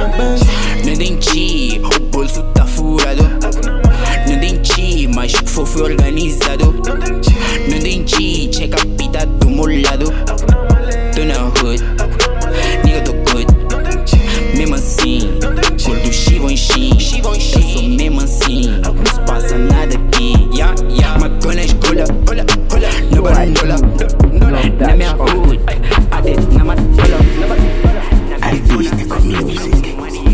Não entendi, o bolso tá furado. Não entendi, mas fofo e organizado. Não entendi, check a pita do molhado. Tô na hood, nigga tô good. Mesmo assim, gordo chivo em chin. Eu sou mesmo assim, não se passa nada aqui. Mas na escola, no barandola. Na minha hood, até na matola. Artistic music.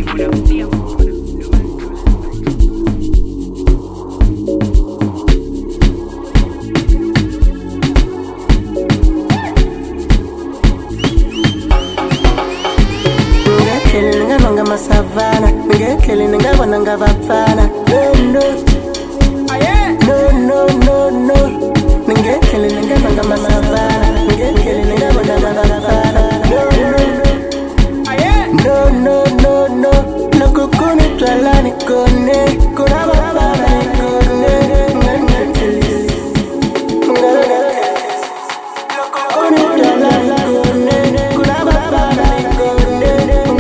Savannah, nigga killing nigga wanna go Bafana. No. Nigga killing nigga wanna go Savannah. Nigga killing nigga wanna go Bafana. No. No kukuni twala nikone, kuna Bafana nikone. Nigga killing, no kukuni twala nikone, kuna Bafana nikone.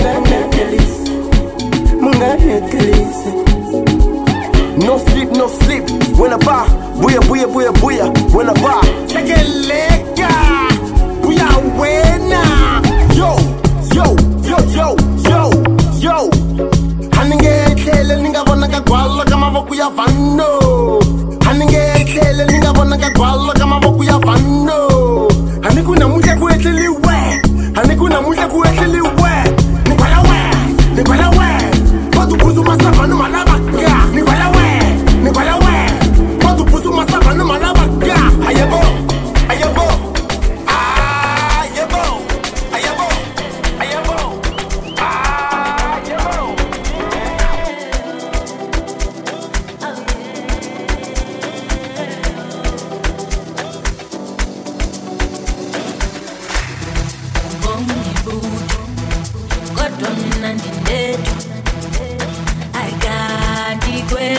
No sleep, when I bar, booyah, when I bar, take a lega, booyah, wena, yo, haninge kele ninga bonaka gwala kama vokuya vano, haninge kele ninga bonaka gwala kama vokuya vano, hanikuna muja kueteliwe, nikwala we, batu buzu masavano malabaka, nikwala we, batu buzu masavano malabaka, ayebo, Kodwa mina ndindedwa ayikandi kwe